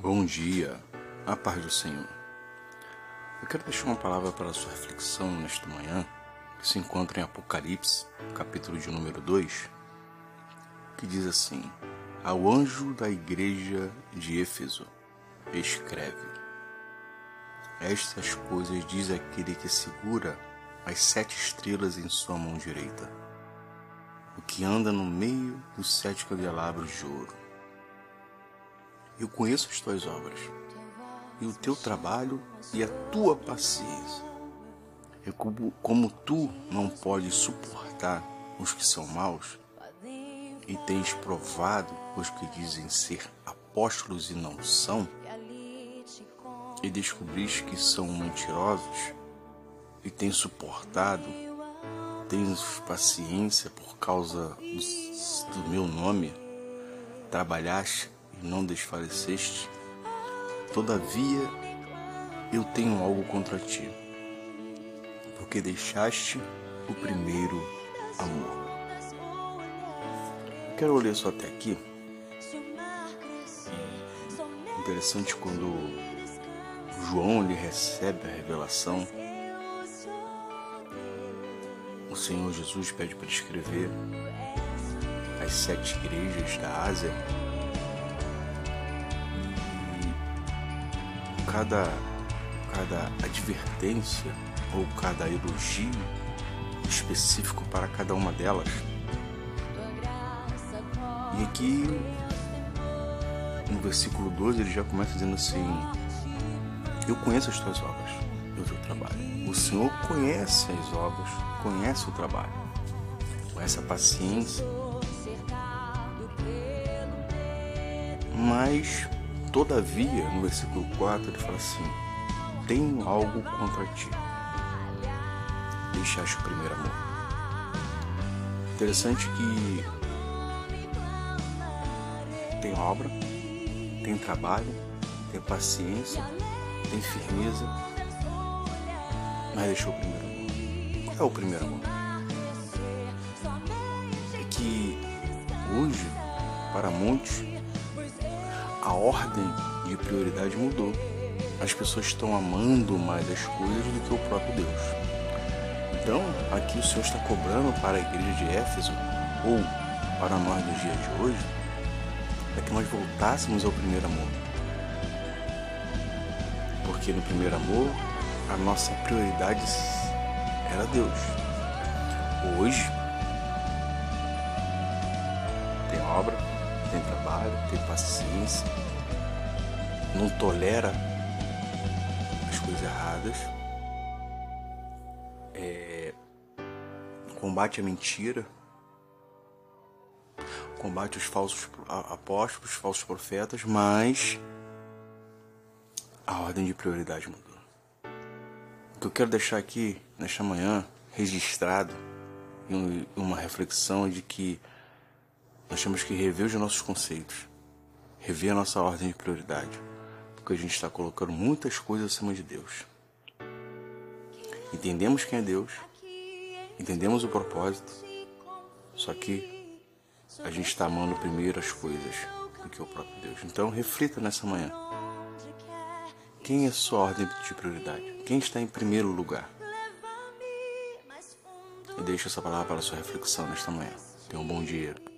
Bom dia, a paz do Senhor. Eu quero deixar uma palavra para a sua reflexão nesta manhã, que se encontra em Apocalipse, capítulo de número 2, que diz assim: Ao anjo da igreja de Éfeso, escreve: Estas coisas diz aquele que segura as 7 estrelas em sua mão direita, o que anda no meio dos 7 candelabros de ouro. Eu conheço as tuas obras, e o teu trabalho e a tua paciência. E como tu não podes suportar os que são maus, e tens provado os que dizem ser apóstolos e não são, e descobriste que são mentirosos, e tens suportado, tens paciência por causa do meu nome, trabalhaste e não desfaleceste, todavia eu tenho algo contra ti, porque deixaste o primeiro amor. Eu quero ler só até aqui. Interessante quando João ele recebe a revelação, o Senhor Jesus pede para escrever as 7 igrejas da Ásia. Cada advertência ou cada elogio específico para cada uma delas. E aqui no versículo 2 ele já começa dizendo assim: eu conheço as tuas obras e o teu trabalho. O Senhor conhece as obras, conhece o trabalho, conhece a paciência, mas todavia, no versículo 4, ele fala assim: tenho algo contra ti, deixaste o primeiro amor. Interessante que tem obra, tem trabalho, tem paciência, tem firmeza, mas deixou o primeiro amor. Qual é o primeiro amor? É que hoje, para muitos, a ordem de prioridade mudou. As pessoas estão amando mais as coisas do que o próprio Deus. Então, aqui o Senhor está cobrando para a igreja de Éfeso, ou para nós nos dias de hoje, é que nós voltássemos ao primeiro amor. Porque no primeiro amor, a nossa prioridade era Deus. Hoje, tem obra, tem trabalho, tem paciência, não tolera as coisas erradas, combate a mentira, combate os falsos apóstolos, os falsos profetas, mas a ordem de prioridade mudou. O que eu quero deixar aqui nesta manhã registrado em uma reflexão é de que nós temos que rever os nossos conceitos, rever a nossa ordem de prioridade, porque a gente está colocando muitas coisas acima de Deus. Entendemos quem é Deus, entendemos o propósito, só que a gente está amando primeiro as coisas do que o próprio Deus. Então reflita nessa manhã: quem é a sua ordem de prioridade? Quem está em primeiro lugar? E deixe essa palavra para a sua reflexão nesta manhã. Tenha um bom dia.